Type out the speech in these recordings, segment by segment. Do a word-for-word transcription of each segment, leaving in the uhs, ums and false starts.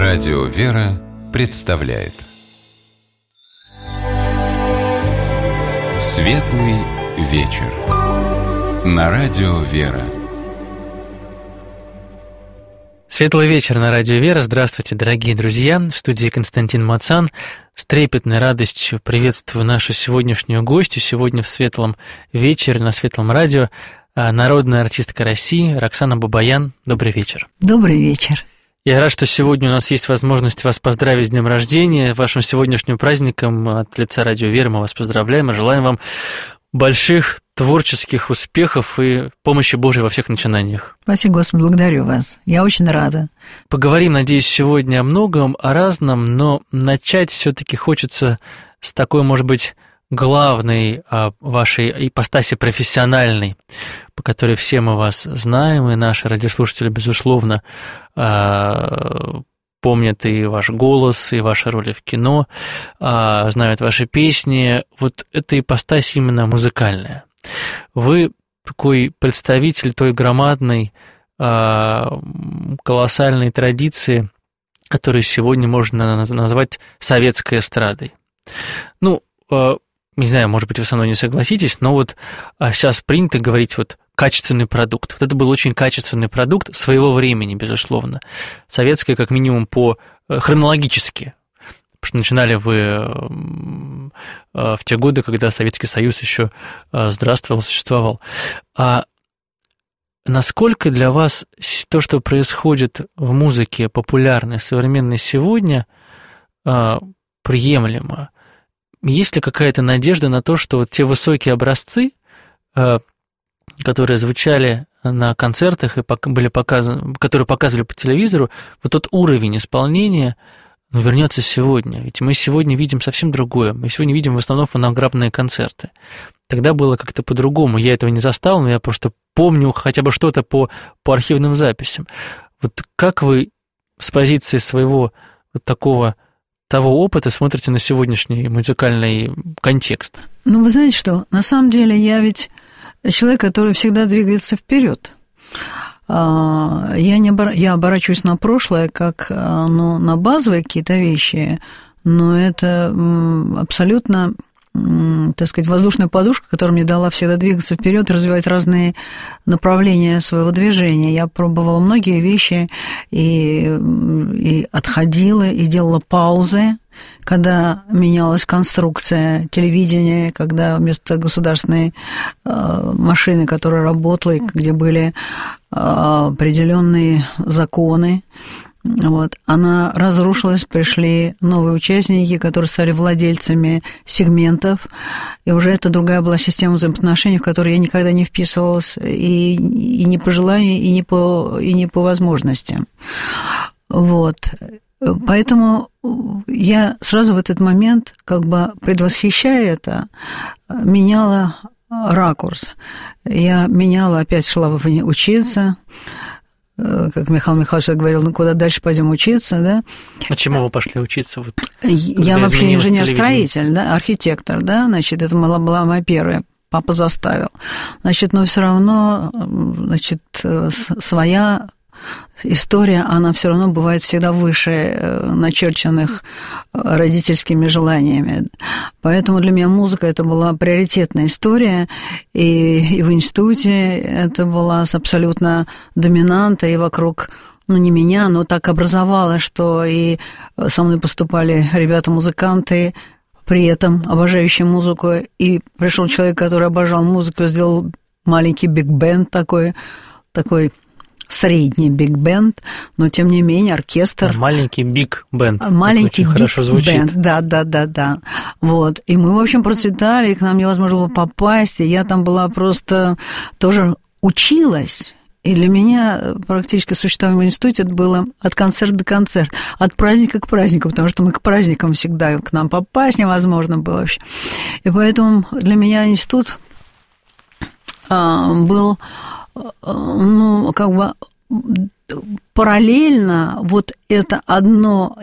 Радио «Вера» представляет Светлый вечер на Радио «Вера». Светлый вечер на Радио «Вера». Здравствуйте, дорогие друзья. В студии Константин Мацан. С трепетной радостью приветствую нашу сегодняшнюю гостью. Сегодня в Светлом вечере на Светлом радио народная артистка России Роксана Бабаян. Добрый вечер. Добрый вечер. Я рад, что сегодня у нас есть возможность вас поздравить с днем рождения, вашим сегодняшним праздником. От лица Радио «Вера» мы вас поздравляем и желаем вам больших творческих успехов и помощи Божией во всех начинаниях. Спасибо, Господи, благодарю вас. Я очень рада. Поговорим, надеюсь, сегодня о многом, о разном, но начать все-таки хочется с такой, может быть, главной вашей ипостаси профессиональной, по которой все мы вас знаем, и наши радиослушатели, безусловно, помнят и ваш голос, и ваши роли в кино, знают ваши песни. Вот эта ипостась именно музыкальная. Вы такой представитель той громадной, колоссальной традиции, которую сегодня можно назвать советской эстрадой. Ну, не знаю, может быть, вы со мной не согласитесь, но вот сейчас принято говорить вот качественный продукт. Вот это был очень качественный продукт своего времени, безусловно. Советская, как минимум, по хронологически. Потому что начинали вы в те годы, когда Советский Союз еще здравствовал, существовал. А насколько для вас то, что происходит в музыке популярной, современной сегодня, приемлемо? Есть ли какая-то надежда на то, что вот те высокие образцы, которые звучали на концертах и были показаны, которые показывали по телевизору, вот тот уровень исполнения ну, вернется сегодня? Ведь мы сегодня видим совсем другое. Мы сегодня видим в основном фонограммные концерты. Тогда было как-то по-другому. Я этого не застал, но я просто помню хотя бы что-то по, по архивным записям. Вот как вы с позиции своего вот такого того опыта смотрите на сегодняшний музыкальный контекст? Ну, вы знаете что, на самом деле я ведь человек, который всегда двигается вперед. Я, не обор... я оборачиваюсь на прошлое как ну, на базовые какие-то вещи, но это абсолютно, так сказать, воздушная подушка, которая мне дала всегда двигаться вперед, развивать разные направления своего движения. Я пробовала многие вещи и, и отходила, и делала паузы, когда менялась конструкция телевидения, когда вместо государственной э, машины, которая работала, где были э, определенные законы, вот, она разрушилась, пришли новые участники, которые стали владельцами сегментов, и уже это другая была система взаимоотношений, в которой я никогда не вписывалась и, и не по желанию, и не по, и не по возможностям. Вот. Поэтому я сразу в этот момент, как бы предвосхищая это, меняла ракурс. Я меняла, опять шла учиться, как Михаил Михайлович говорил, ну куда дальше пойдем учиться, да? А чему вы пошли учиться? Вот, я вообще инженер-строитель, да, архитектор, да, значит, это была, была моя первая. Папа заставил. Значит, но все равно, значит, своя история, она все равно бывает всегда выше начерченных родительскими желаниями. Поэтому для меня музыка – это была приоритетная история, и, и в институте это была абсолютно доминанта, и вокруг, ну, не меня, но так образовалось, что и со мной поступали ребята-музыканты, при этом обожающие музыку, и пришел человек, который обожал музыку, сделал маленький биг-бенд такой, такой средний биг-бенд, но тем не менее оркестр. Да, маленький биг-бенд. Маленький биг-бенд, да, да, да, да. Вот. И мы, в общем, процветали, и к нам невозможно было попасть, и я там была просто тоже училась. И для меня практически существование в институте это было от концерта до концерта, от праздника к празднику, потому что мы к праздникам всегда, к нам попасть невозможно было вообще. И поэтому для меня институт был, ну, как бы параллельно вот это одно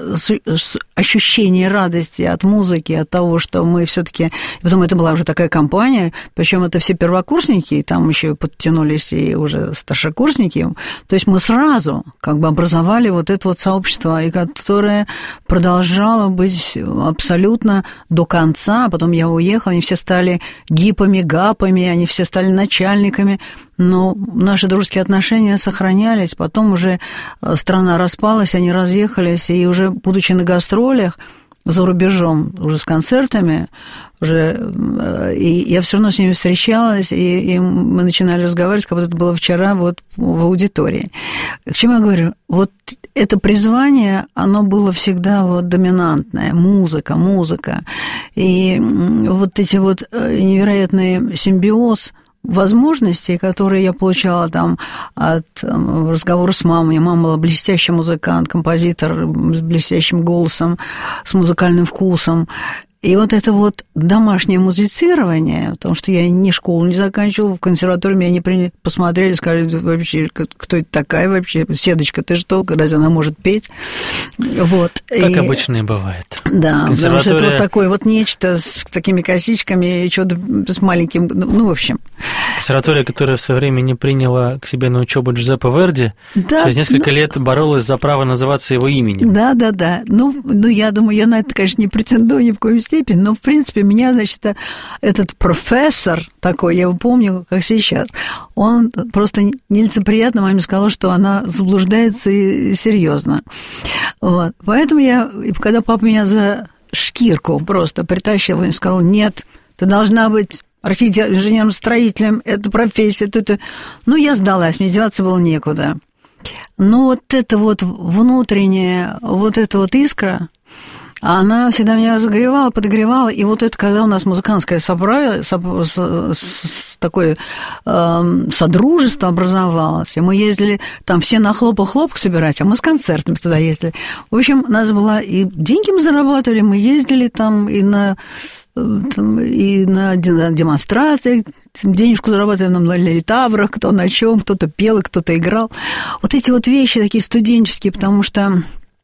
ощущение радости от музыки, от того, что мы все-таки... Потом это была уже такая компания, причем это все первокурсники, и там еще подтянулись и уже старшекурсники. То есть мы сразу как бы образовали вот это вот сообщество, и которое продолжало быть абсолютно до конца. Потом я уехала, они все стали гипами, гапами, они все стали начальниками. Но наши дружеские отношения сохранялись, потом уже страна распалась, они разъехались, и уже, будучи на гастролях за рубежом, уже с концертами, уже, и я все равно с ними встречалась, и, и мы начинали разговаривать, как будто это было вчера вот в аудитории. К чему я говорю? Вот это призвание, оно было всегда вот доминантное, музыка, музыка, и вот эти вот невероятный симбиоз возможностей, которые я получала там от там, разговора с мамой. Мама была блестящий музыкант, композитор с блестящим голосом, с музыкальным вкусом. И вот это вот домашнее музицирование, потому что я ни школу не заканчивала, в консерватории меня не приняли, посмотрели, сказали, вообще, кто это такая вообще, Седочка, ты что, разве она может петь? Вот. Как и... обычно и бывает. Да, Консерватория... потому что это вот такое вот нечто с такими косичками и что-то с маленьким, ну, в общем. Консерватория, которая в свое время не приняла к себе на учебу Джузеппе Верди, да, через несколько ну... лет боролась за право называться его именем. Да, да, да. Ну, ну, я думаю, я на это, конечно, не претендую ни в коем степени, но, в принципе, меня, значит, этот профессор такой, я его помню, как сейчас, он просто нелицеприятно маме сказал, что она заблуждается и серьезно. Вот. Поэтому я, когда папа меня за шкирку просто притащил и сказал, нет, ты должна быть инженером-строителем, это профессия, это, это... Ну, я сдалась, мне деваться было некуда. Но вот эта вот внутренняя, вот эта вот искра, она всегда меня разогревала, подогревала, и вот это, когда у нас музыкантское собрание, со, с, с, такое э, содружество образовалось, и мы ездили там все на хлопок-хлопок собирать, а мы с концертами туда ездили. В общем, у нас была и деньги мы зарабатывали, мы ездили там и на... Там, и на демонстрациях денежку зарабатывали на литаврах, кто на чем, кто-то пел, кто-то играл. Вот эти вот вещи такие студенческие, потому что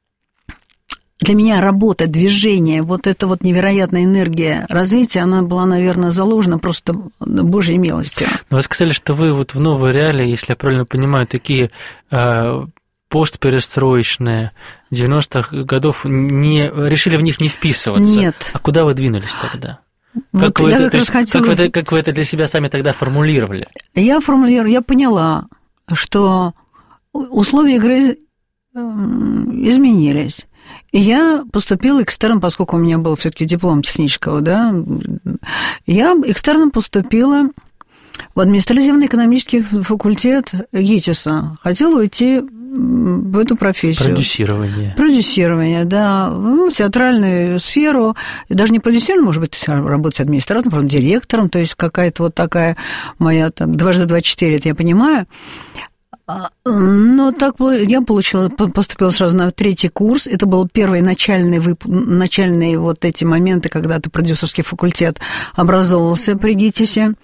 для меня работа, движение, вот эта вот невероятная энергия развития, она была, наверное, заложена просто Божьей милостью. Вы сказали, что вы вот в новой реалии, если я правильно понимаю, такие... постперестроечные девяностых годов, не, решили в них не вписываться. Нет. А куда вы двинулись тогда? Вот как, вы я это, как, раз хотела... как, вы это, как вы это для себя сами тогда формулировали? Я формулировала, я поняла, что условия игры изменились. И я поступила экстерном, поскольку у меня был все-таки диплом технического, да, я экстерном поступила в административно-экономический факультет ГИТИСа. Хотела уйти в эту профессию. Продюсирование. Продюсирование, да. Ну, в театральную сферу. И даже не продюсером, может быть, работать администратором, правда, директором. То есть какая-то вот такая моя там дважды два четыре, это я понимаю. Но так я получила, поступила сразу на третий курс. Это был первый начальный вып... начальные вот эти моменты, когда ты продюсерский факультет образовывался при ГИТИСе.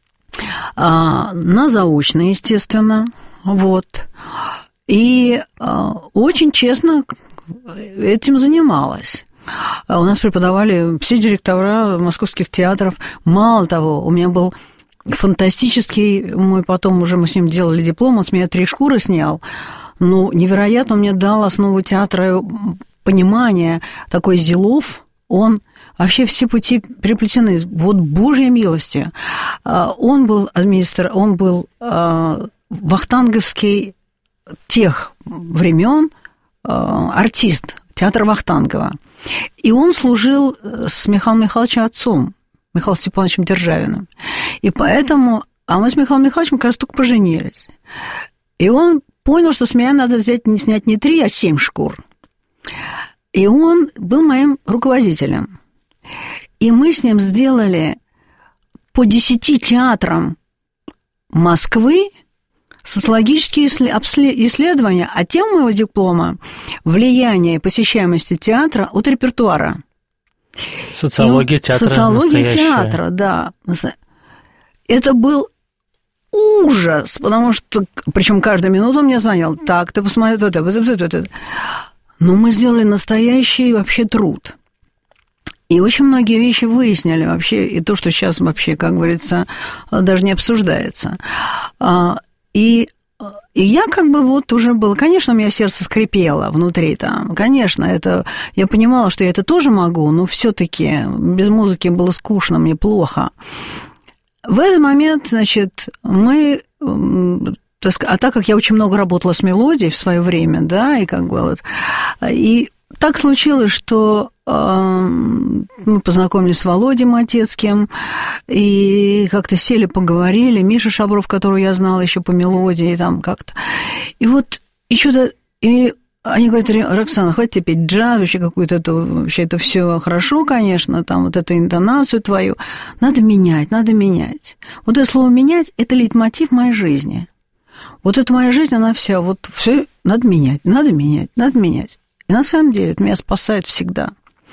На заочно, естественно, вот. И очень честно этим занималась. У нас преподавали все директора московских театров. Мало того, у меня был фантастический, мы потом уже мы с ним делали диплом, он с меня три шкуры снял. Ну, невероятно, он мне дал основу театра, понимание, такой Зилов, он... Вообще все пути переплетены. Вот Божьей милостью. Он был администратор, он был вахтанговский тех времен артист театра Вахтангова. И он служил с Михаилом Михайловичем отцом, Михаилом Степановичем Державиным. И поэтому... А мы с Михаилом Михайловичем как раз только поженились. И он понял, что с меня надо взять, не снять не три, а семь шкур. И он был моим руководителем. И мы с ним сделали по десяти театрам Москвы социологические исследования, а тема моего диплома – влияние посещаемости театра от репертуара. Социология театра Социология настоящая. театра, да. Это был ужас, потому что, причем каждую минуту он мне звонил, так, ты посмотри, вот это, вот это, вот это. Но мы сделали настоящий вообще труд. И очень многие вещи выяснили вообще, и то, что сейчас вообще, как говорится, даже не обсуждается. И, и я как бы вот уже была... Конечно, у меня сердце скрипело внутри там. Конечно, это... Я понимала, что я это тоже могу, но все-таки без музыки было скучно, мне плохо. В этот момент, значит, мы... А так как я очень много работала с мелодией в свое время, да, и как бы вот... И так случилось, что мы познакомились с Володей Матецким, и как-то сели, поговорили. Миша Шабров, которого я знала еще по мелодии, там как-то. И вот, и что-то... И они говорят: Роксана, хватит тебе петь джаз, вообще какую-то это... Вообще это все хорошо, конечно, там вот эту интонацию твою. Надо менять, надо менять. Вот это слово «менять» – это лейтмотив моей жизни. Вот эта моя жизнь, она вся, вот все надо менять, надо менять, надо менять. И на самом деле это меня спасает всегда.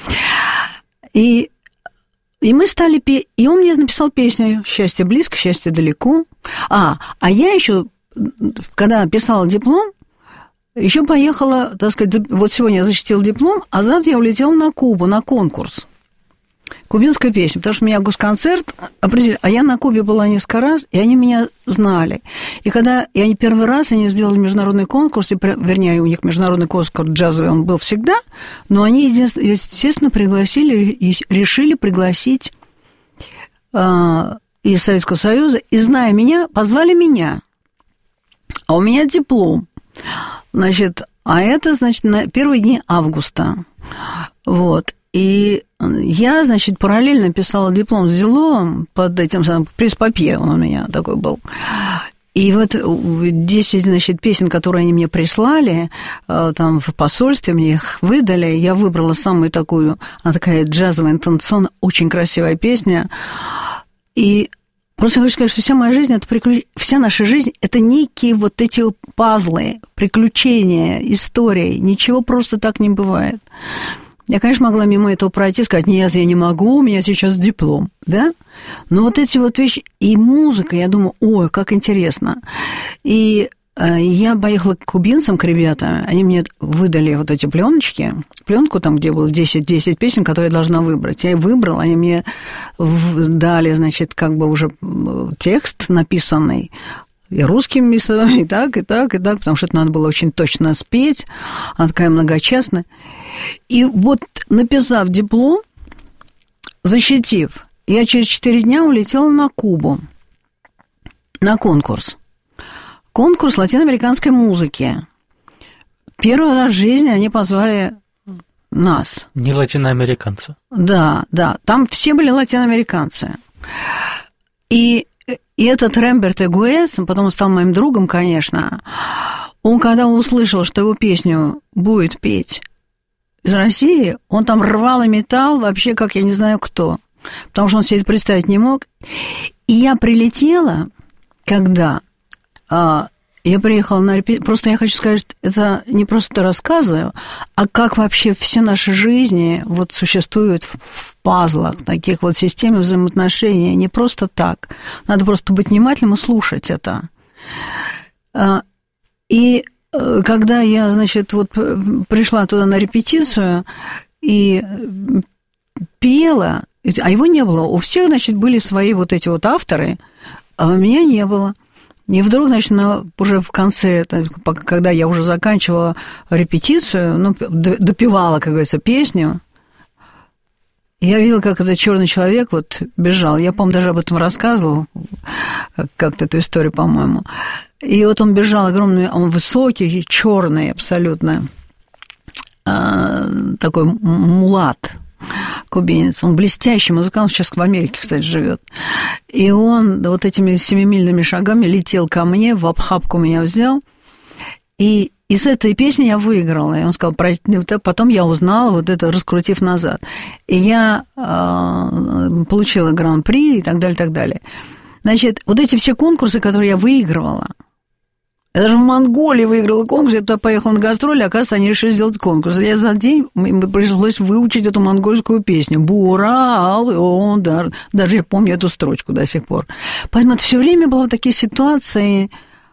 И, и мы стали петь, и он мне написал песню «Счастье близко, счастье далеко». А, а я еще, когда писала диплом, еще поехала, так сказать, вот сегодня я защитила диплом, а завтра я улетела на Кубу, на конкурс. Кубинская песня, потому что у меня госконцерт определил, а я на Кубе была несколько раз, и они меня знали. И когда и они первый раз они сделали международный конкурс, и, вернее, у них международный конкурс джазовый, он был всегда, но они, естественно, пригласили и решили пригласить э, из Советского Союза, и, зная меня, позвали меня. А у меня диплом. Значит, а это, значит, на первые дни августа. Вот. И я, значит, параллельно писала диплом с Зиловым под этим самым пресс-папье, он у меня такой был. И вот десять, значит, песен, которые они мне прислали, там в посольстве мне их выдали, я выбрала самую такую, она такая джазовая, интонационная, очень красивая песня. И просто я хочу сказать, что вся моя жизнь, это приключ... вся наша жизнь, это некие вот эти пазлы, приключения, истории, ничего просто так не бывает. Я, конечно, могла мимо этого пройти, сказать: нет, я не могу, у меня сейчас диплом, да? Но вот эти вот вещи, и музыка, я думаю, ой, как интересно. И я поехала к кубинцам, к ребятам, они мне выдали вот эти пленочки, пленку там, где было десять, десять песен, которые я должна выбрать. Я и выбрала, они мне дали, значит, как бы уже текст написанный, и русскими словами, и так, и так, и так, потому что это надо было очень точно спеть, она такая многочастная. И вот, написав диплом, защитив, я через четыре дня улетела на Кубу, на конкурс. Конкурс латиноамериканской музыки. Первый раз в жизни они позвали нас. Не латиноамериканцы. Да, да, там все были латиноамериканцы. И И этот Ремберт Эгуэс, он потом стал моим другом, конечно, он, когда услышал, что его песню будет петь из России, он там рвал и метал вообще, как я не знаю кто, потому что он себе это представить не мог. И я прилетела, когда а, я приехала на репетицию, просто я хочу сказать, это не просто рассказываю, а как вообще все наши жизни вот существуют в, в пазлах, таких вот системе взаимоотношений, не просто так. Надо просто быть внимательным и слушать это. И когда я, значит, вот пришла туда на репетицию и пела, а его не было, у всех, значит, были свои вот эти вот авторы, а у меня не было. И вдруг, значит, на, уже в конце, когда я уже заканчивала репетицию, ну, допевала, как говорится, песню, я видела, как этот черный человек вот бежал. Я, по-моему, даже об этом рассказывала, как-то эту историю, по-моему. И вот он бежал огромный, он высокий, черный абсолютно, такой мулат, кубинец. Он блестящий музыкант, сейчас в Америке, кстати, живет. И он вот этими семимильными шагами летел ко мне, в обхапку меня взял, и И с этой песни я выиграла. И он сказал, потом я узнала, вот это раскрутив назад. И я э, получила гран-при и так далее, так далее. Значит, вот эти все конкурсы, которые я выигрывала, Я даже в Монголии выиграла конкурс, я туда поехала на гастроли, оказывается, они решили сделать конкурс. Я за день, мне пришлось выучить эту монгольскую песню. Бурал, он, да. Даже я помню эту строчку до сих пор. Поэтому это все время было такие ситуации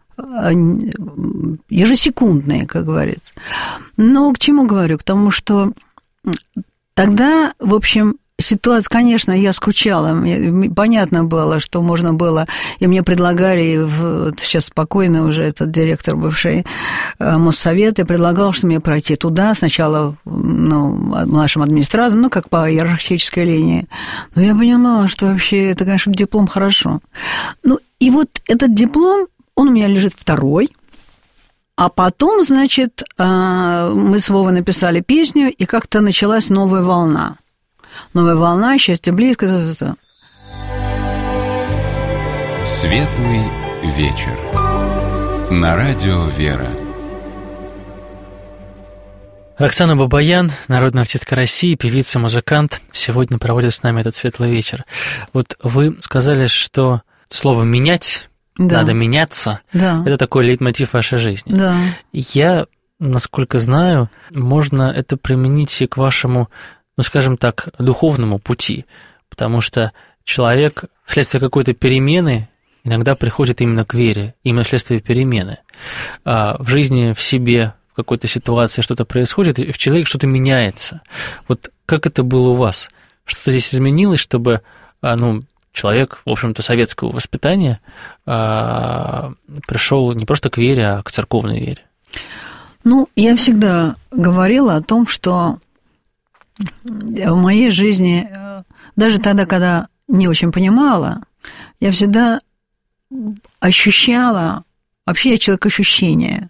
ежесекундные, как говорится. Но к чему говорю? К тому, что тогда, в общем, ситуация, конечно, я скучала. Понятно было, что можно было... И мне предлагали, сейчас спокойно уже этот директор бывший Моссовета, предлагал, что мне пройти туда, сначала ну, младшим администратором, ну, как по иерархической линии. Но я понимала, что вообще это, конечно, диплом хорошо. Ну, и вот этот диплом, он у меня лежит второй. А потом, значит, мы с Вовой написали песню, и как-то началась новая волна. Новая волна, счастье близко. Светлый вечер. На радио «Вера». Роксана Бабаян, народная артистка России, певица, музыкант, сегодня проводит с нами этот светлый вечер. Вот вы сказали, что слово «менять», да. Надо меняться, да. Это такой лейтмотив вашей жизни. Да. Я, насколько знаю, можно это применить и к вашему, ну, скажем так, духовному пути, потому что человек вследствие какой-то перемены иногда приходит именно к вере, именно вследствие перемены. А в жизни, в себе, в какой-то ситуации что-то происходит, и в человеке что-то меняется. Вот как это было у вас? Что-то здесь изменилось, чтобы, ну, человек, в общем-то, советского воспитания пришел не просто к вере, а к церковной вере? Ну, я всегда говорила о том, что в моей жизни, даже тогда, когда не очень понимала, я всегда ощущала, вообще я человек ощущения,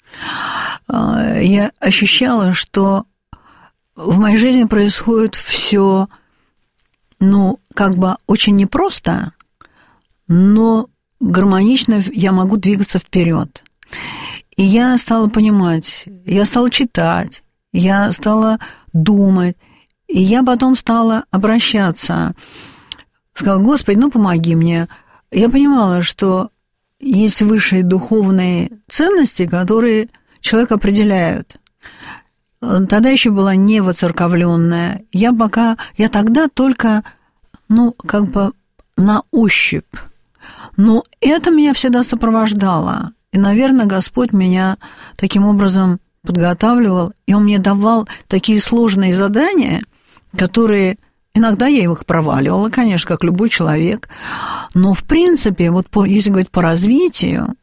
я ощущала, что в моей жизни происходит все, ну, как бы очень непросто, но гармонично я могу двигаться вперед. И я стала понимать, я стала читать, я стала думать, и я потом стала обращаться. Сказала: Господи, ну помоги мне. Я понимала, что есть высшие духовные ценности, которые человек определяют. Тогда еще была не воцерковленная. Я пока, я тогда только, ну, как бы на ощупь. Но это меня всегда сопровождало. И, наверное, Господь меня таким образом подготавливал, и Он мне давал такие сложные задания, которые иногда я их проваливала, конечно, как любой человек, но, в принципе, вот по, если говорить по развитию,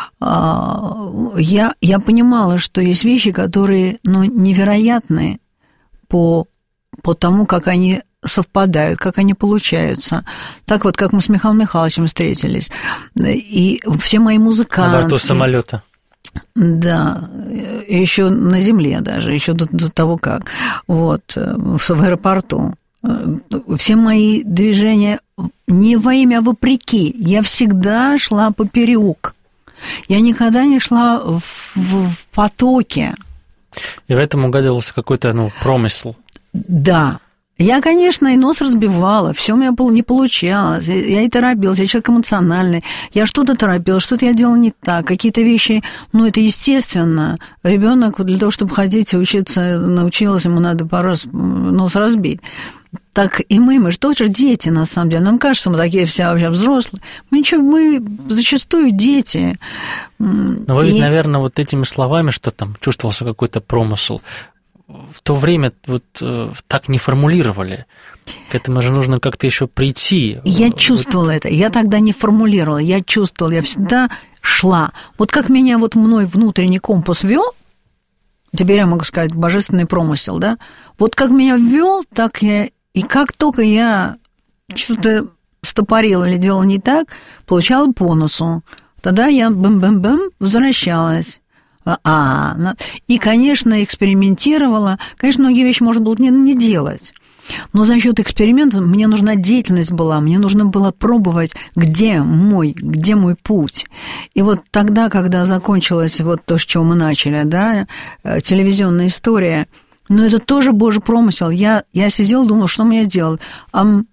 я, я понимала, что есть вещи, которые, ну, невероятны по, по тому, как они совпадают, как они получаются. Так вот, как мы с Михаилом Михайловичем встретились, и все мои музыканты... На борту самолета. Да, еще на земле даже, еще до, до того как, вот, в, в аэропорту. Все мои движения не во имя, а вопреки. Я всегда шла поперек. Я никогда не шла в, в, в потоке. И в этом угадывался какой-то, ну, промысел. Да. Я, конечно, и нос разбивала, все у меня не получалось, я и торопилась, я человек эмоциональный, я что-то торопилась, что-то я делала не так, какие-то вещи, ну, это естественно. Ребенок для того, чтобы ходить и учиться, научилась, ему надо пару раз нос разбить. Так и мы, мы же тоже дети, на самом деле. Нам кажется, мы такие все вообще взрослые. Мы ничего, мы зачастую дети. Но вы и... ведь, наверное, вот этими словами, что там чувствовался какой-то промысел, в то время вот э, так не формулировали. К этому же нужно как-то еще прийти. Я чувствовала вот это. Я тогда не формулировала. Я чувствовала, я всегда шла. Вот как меня вот мной внутренний компас вел, теперь я могу сказать, божественный промысел, да? Вот как меня ввел, так я... И как только я что-то стопорила или делала не так, получала по носу. Тогда я бэм-бэм-бэм возвращалась. А, и, конечно, экспериментировала. Конечно, многие вещи можно было не, не делать. Но за счет эксперимента мне нужна деятельность была, мне нужно было пробовать, где мой, где мой путь. И вот тогда, когда закончилось вот то, с чего мы начали, да, телевизионная история, но это тоже Божий промысел. Я, я сидела, думала, что мне делать. А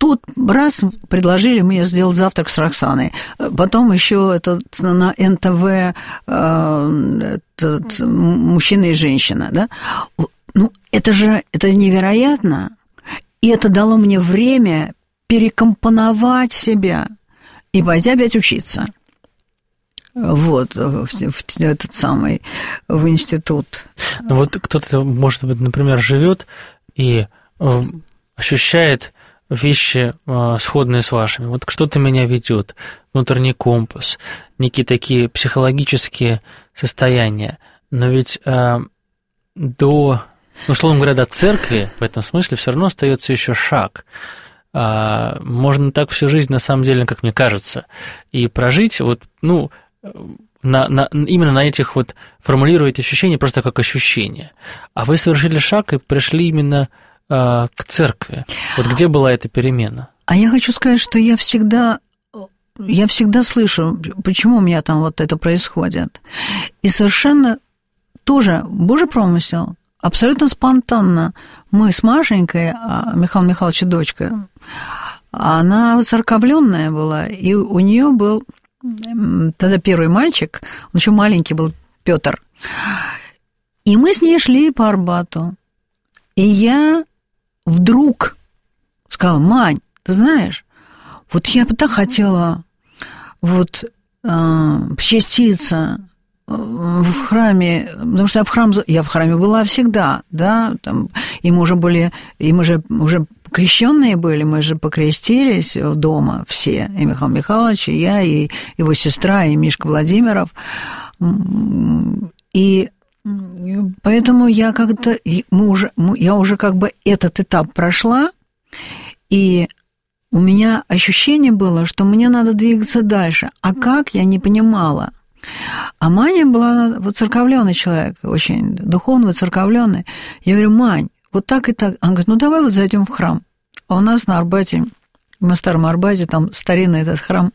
тут раз предложили мне сделать завтрак с Роксаной, потом еще это на эн тэ вэ этот, мужчина и женщина, да? Ну, это же это невероятно, и это дало мне время перекомпоновать себя и пойти опять учиться. Вот, в, в этот самый, в институт. Ну, вот кто-то, может быть, например, живет и э, ощущает вещи, э, сходные с вашими. Вот что-то меня ведет, внутренний компас, некие такие психологические состояния. Но ведь э, до, ну, условно говоря, до церкви в этом смысле все равно остается еще шаг. Э, можно так всю жизнь, на самом деле, как мне кажется, и прожить, вот, ну, На, на, именно на этих вот формулируете ощущения просто как ощущения. А вы совершили шаг и пришли именно э, к церкви. Вот где была эта перемена? А я хочу сказать, что я всегда, я всегда слышу, почему у меня там вот это происходит. И совершенно тоже Божий промысел, абсолютно спонтанно. Мы с Машенькой, Михаил Михайлович дочка, она воцерковленная была, и у нее был... Тогда первый мальчик, он еще маленький был, Петр. И мы с ней шли по Арбату. И я вдруг сказала: Мань, ты знаешь, вот я бы так хотела вот э, причаститься в храме, потому что я в храм, я в храме была всегда, да, там, и мы уже были, и мы же уже крещенные были, мы же покрестились дома все, и Михаил Михайлович, и я, и его сестра, и Мишка Владимиров, и поэтому я как-то, мы уже, я уже как бы этот этап прошла, и у меня ощущение было, что мне надо двигаться дальше, а как, я не понимала. А Маня была воцерковленный человек, очень духовно воцерковленный. Я говорю: Мань, вот так и так. Она говорит: ну, давай вот зайдем в храм. А у нас на Арбате, на Старом Арбате, там старинный этот храм.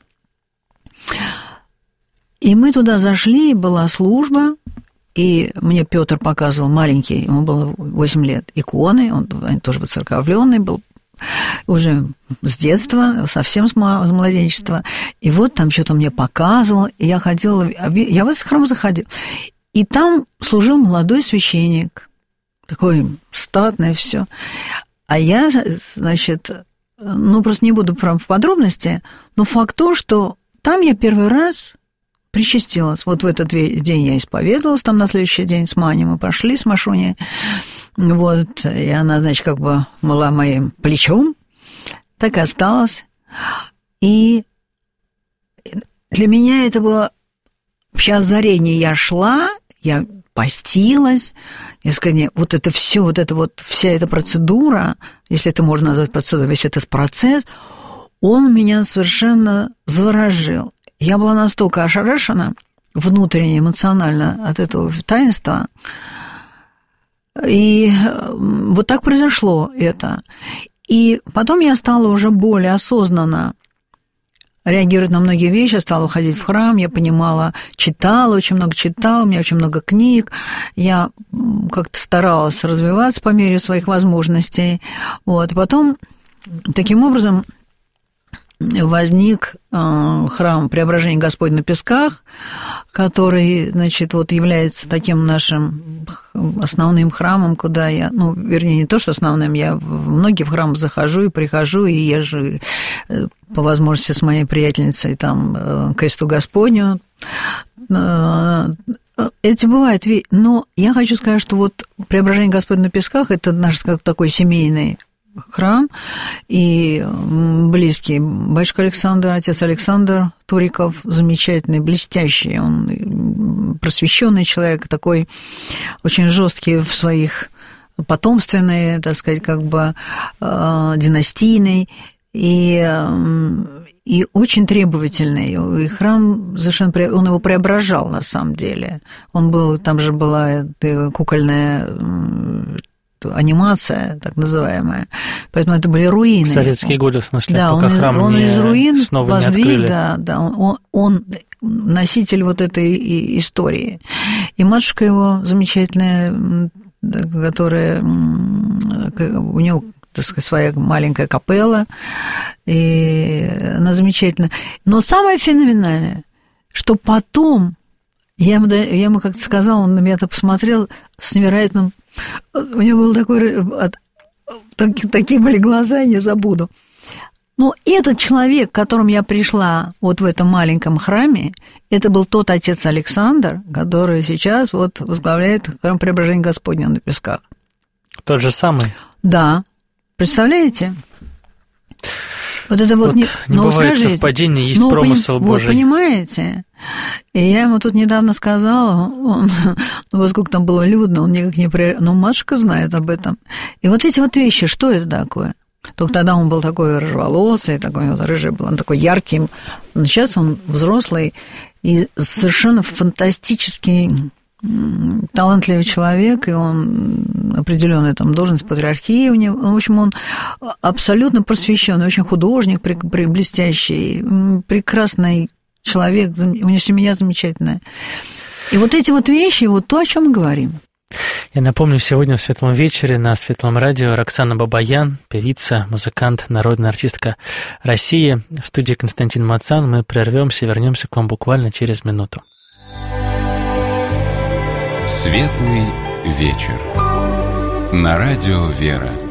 И мы туда зашли, была служба, и мне Петр показывал, маленький, ему было восемь лет, иконы, он тоже воцерковленный был, уже с детства, совсем с младенчества. И вот там что-то мне показывал, и я ходила, я в этот храм заходила, и там служил молодой священник, такой статный, все. А я, значит, ну, просто не буду прям в подробности, но факт то, что там я первый раз причастилась. Вот в этот день я исповедовалась, там на следующий день с Маней мы пошли, с Машуней. Вот, и она, значит, как бы была моим плечом, так и осталась. И для меня это было вообще озарение. Я шла, я постилась, я сказала, вот это все, вот это вот, вся эта процедура, если это можно назвать процедурой, весь этот процесс, он меня совершенно заворожил. Я была настолько ошарашена внутренне, эмоционально от этого таинства, и вот так произошло это. И потом я стала уже более осознанно реагировать на многие вещи, я стала ходить в храм, я понимала, читала, очень много читала, у меня очень много книг, я как-то старалась развиваться по мере своих возможностей. Вот. И потом таким образом возник храм Преображения Господня на Песках, который, значит, вот является таким нашим основным храмом, куда я, ну, вернее, не то, что основным, я в многие в храм захожу и прихожу, и езжу по возможности с моей приятельницей там к кресту Господню. Это бывает, но я хочу сказать, что вот Преображение Господня на Песках – это наш как такой семейный храм, и близкий батюшка Александр, отец Александр Туриков, замечательный, блестящий, он просвещенный человек, такой очень жесткий в своих потомственной, так сказать, как бы династийный, и, и очень требовательный. И храм совершенно, он его преображал на самом деле. Он был, там же была кукольная анимация, так называемая. Поэтому это были руины. В советские годы, в смысле, да, пока он, храм он не, из руин снова воздвиг, не открыли. Да, да, он, он носитель вот этой истории. И матушка его замечательная, которая у него так сказать, своя маленькая капелла, и она замечательная. Но самое феноменальное, что потом, я ему, я ему как-то сказала, он на меня-то посмотрел с невероятным... У него был такой... Такие, такие были глаза, я не забуду. Но этот человек, к которому я пришла вот в этом маленьком храме, это был тот отец Александр, который сейчас вот возглавляет храм Преображения Господня на Песках. Тот же самый? Да. Представляете? Вот это вот, вот не, не но бывает скажите, совпадения, есть ну, промысел поним, Божий. Вот понимаете? И я ему тут недавно сказала, он, ну, вот сколько там было людно, он никак не... При... Ну, матушка знает об этом. И вот эти вот вещи, что это такое? Только тогда он был такой рыжеволосый, такой вот рыжий был, он такой яркий. Но сейчас он взрослый и совершенно фантастический, талантливый человек, и он определенная там должность в патриархии у него. В общем, он абсолютно просвещенный, очень художник, блестящий, прекрасный человек, у него семья замечательная. И вот эти вот вещи, вот то, о чем мы говорим. Я напомню, сегодня в «Светлом вечере» на Светлом радио Роксана Бабаян, певица, музыкант, народная артистка России. В студии Константин Мацан. Мы прервемся и вернемся к вам буквально через минуту. «Светлый вечер» на радио «Вера».